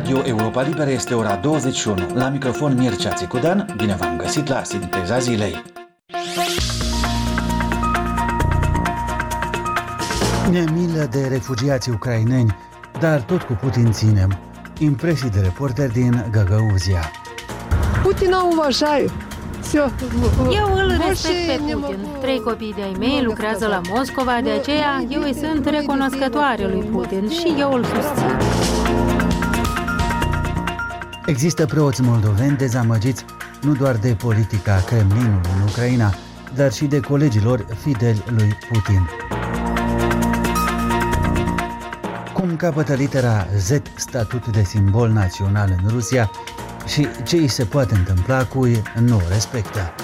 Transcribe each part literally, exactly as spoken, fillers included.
Radio Europa Liberă este ora douăzeci și unu. La microfon Mircea Țicudean, bine v-am găsit la Sinteza Zilei. Ne milă de refugiați ucraineni, dar tot cu Putin ținem. Impresii de reporter din Găgăuzia. Putina уважаю. Eu îl respect pe Putin. Trei copii de-ai mei lucrează la Moscova, de aceea eu îi sunt recunoscătoare lui Putin și eu îl susțin. Există preoți moldoveni dezamăgiți nu doar de politica Kremlinului în Ucraina, dar și de colegilor fideli lui Putin. Cum capătă litera Z statut de simbol național în Rusia și ce îi se poate întâmpla cui nu o respectă.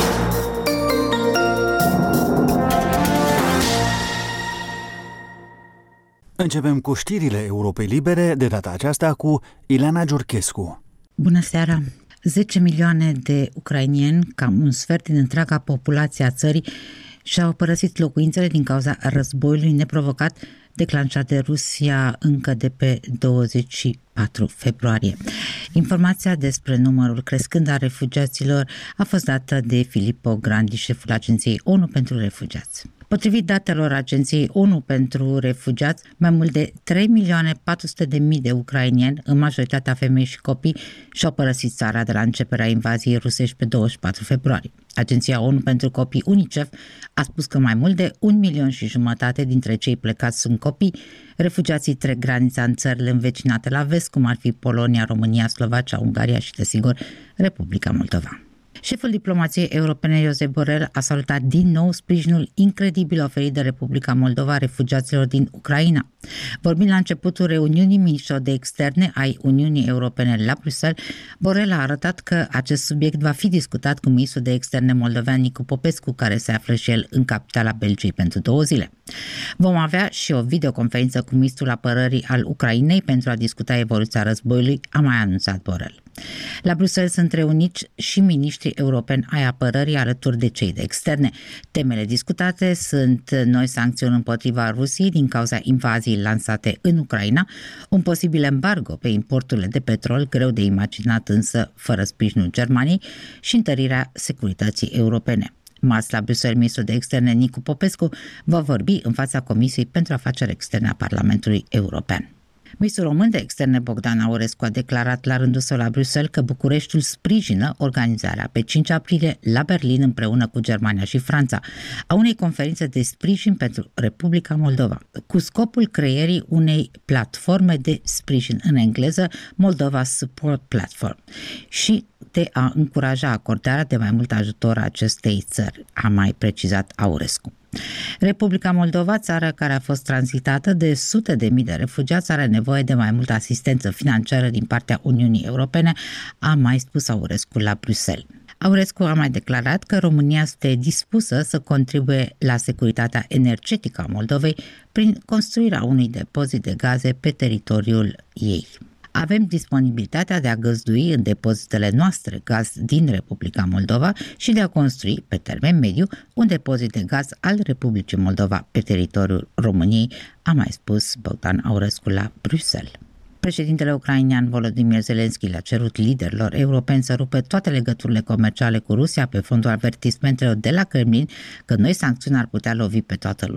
Începem cu știrile Europei Libere, de data aceasta cu Ileana Giurchescu. Bună seara! zece milioane de ucrainieni, cam un sfert din întreaga populație a țării, și-au părăsit locuințele din cauza războiului neprovocat declanșat de Rusia încă de pe douăzeci și patru februarie. Informația despre numărul crescând a refugiaților a fost dată de Filippo Grandi, șeful Agenției ONU pentru Refugiați. Potrivit datelor Agenției ONU pentru Refugiați, mai mult de trei milioane patru sute de mii de ucrainieni, în majoritatea femei și copii, și-au părăsit țara de la începerea invaziei rusești pe douăzeci și patru februarie. Agenția ONU pentru Copii UNICEF a spus că mai mult de un milion și jumătate dintre cei plecați sunt copii. Refugiații trec granița în țările învecinate la vest, cum ar fi Polonia, România, Slovacia, Ungaria și, desigur, Republica Moldova. Șeful diplomației europene, Josep Borrell, a salutat din nou sprijinul incredibil oferit de Republica Moldova refugiaților din Ucraina. Vorbind la începutul reuniunii miniștrilor de externe ai Uniunii Europene la Bruxelles, Borrell a arătat că acest subiect va fi discutat cu ministrul de externe moldovean Nicu Popescu, care se află și el în capitala Belgiei pentru două zile. Vom avea și o videoconferință cu ministrul apărării al Ucrainei pentru a discuta evoluția războiului, a mai anunțat Borrell. La Bruxelles sunt reuniți și miniștrii europeni ai apărării alături de cei de externe. Temele discutate sunt noi sancțiuni împotriva Rusiei din cauza invaziei lansate în Ucraina, un posibil embargo pe importurile de petrol, greu de imaginat însă fără sprijinul Germaniei, și întărirea securității europene. Marți la Bruxelles, ministrul de externe Nicu Popescu va vorbi în fața Comisiei pentru Afaceri Externe a Parlamentului European. Ministrul român de externe Bogdan Aurescu a declarat la rândul său la Bruxelles că Bucureștiul sprijină organizarea pe cinci aprilie la Berlin împreună cu Germania și Franța a unei conferințe de sprijin pentru Republica Moldova, cu scopul creierii unei platforme de sprijin, în engleză Moldova Support Platform, și de a încuraja acordarea de mai mult ajutor acestei țări, a mai precizat Aurescu. Republica Moldova, țară care a fost tranzitată de sute de mii de refugiați, are nevoie de mai multă asistență financiară din partea Uniunii Europene, a mai spus Aurescu la Bruxelles. Aurescu a mai declarat că România este dispusă să contribuie la securitatea energetică a Moldovei prin construirea unui depozit de gaze pe teritoriul ei. Avem disponibilitatea de a găzdui în depozitele noastre gaz din Republica Moldova și de a construi, pe termen mediu, un depozit de gaz al Republicii Moldova pe teritoriul României, a mai spus Bogdan Aurescu la Bruxelles. Președintele ucrainean Volodymyr Zelensky le-a cerut liderilor europeni să rupă toate legăturile comerciale cu Rusia pe fondul avertismentelor de la Kremlin că noi sancțiuni ar putea lovi pe toată